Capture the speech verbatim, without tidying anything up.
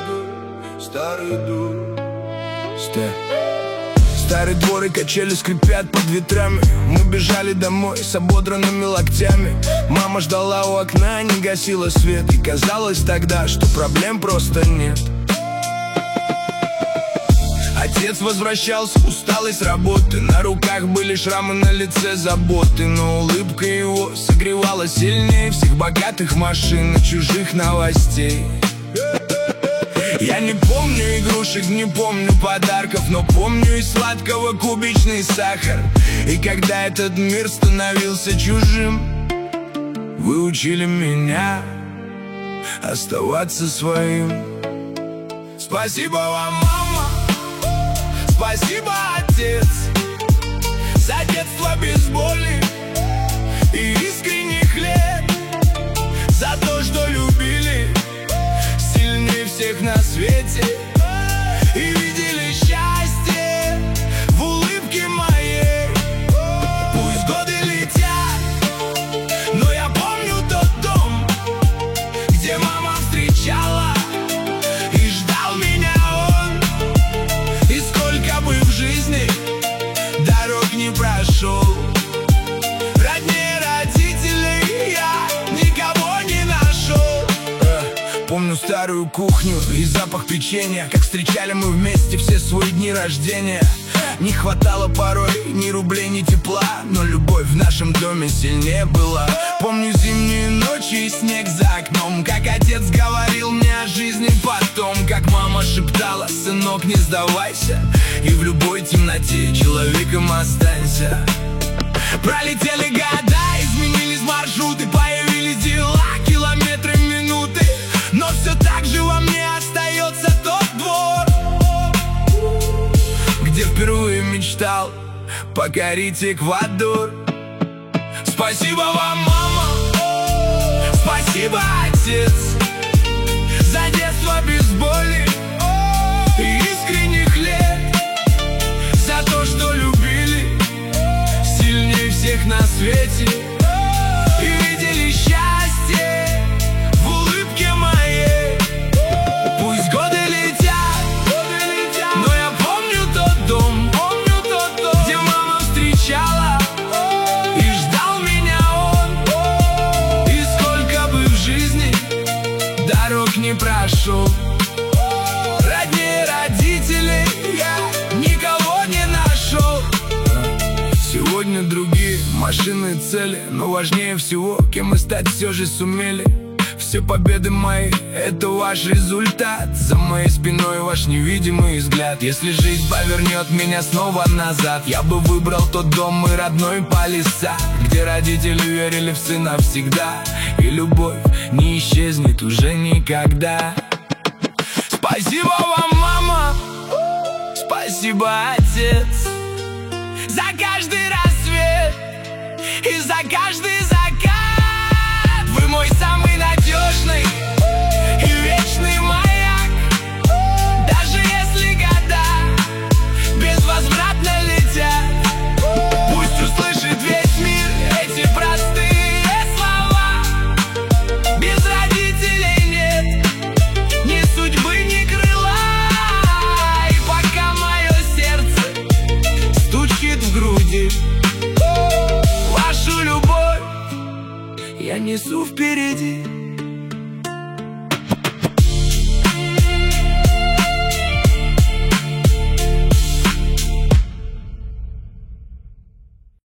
дур, старый дур. Сте. Старый двор и качели скрипят под ветрами. Мы бежали домой с ободранными локтями. Мама ждала у окна, не гасила свет. И казалось тогда, что проблем просто нет. Отец возвращался, усталый с работы. На руках были шрамы, на лице заботы. Но улыбка его согревала сильнее всех богатых машин и чужих новостей. Я не помню игрушек, не помню подарков, но помню из сладкого кубичный сахар. И когда этот мир становился чужим, вы учили меня оставаться своим. Спасибо вам, мама, спасибо, отец, за детство без боли и искренних лет, за то, что любили сильнее всех на свете и видели счастье в улыбке моей. Пусть годы летят, но я помню тот дом, где мама встречала и ждал меня он. И сколько бы в жизни дорог не прошел, роднее родителей я никого не нашел. Помню старую кухню и запах печенья, как встречали мы вместе все свои дни рождения. Не хватало порой ни рублей, ни тепла, но любовь в нашем доме сильнее была. Помню зимние ночи и снег за окном, как отец говорил мне о жизни потом, как мама шептала: сынок, не сдавайся, и в любой темноте человеком останься. Пролетели года, изменились маршруты, появились дела, километры, минуты, но все так же во мне остается тот двор, где впервые мечтал покорить Эквадор. Спасибо вам, мама, спасибо, отец, за детство без боли и искренних лет, за то, что любили сильнее всех на свете и видели счастье в улыбке моей. Пусть годы летят, но я помню тот дом, где мама встречала и ждал меня он. И сколько бы в жизни дорог не прошел, роднее родителей я никого не нашел. Сегодня другие машины, цели, но важнее всего, кем мы стать все же сумели. Все победы мои — это ваш результат, за моей спиной ваш невидимый взгляд. Если жизнь повернет меня снова назад, я бы выбрал тот дом и родной полиса, где родители верили в сына всегда, и любовь не исчезнет уже никогда. Спасибо вам, мама, спасибо, отец, за каждый рассвет и за каждый закат. Вы мой самый надежный и вечный маяк. Даже если года безвозвратно летят, пусть услышит весь мир эти простые слова. Без родителей нет ни судьбы, ни крыла. И пока мое сердце стучит в груди, вашу любовь я несу впереди.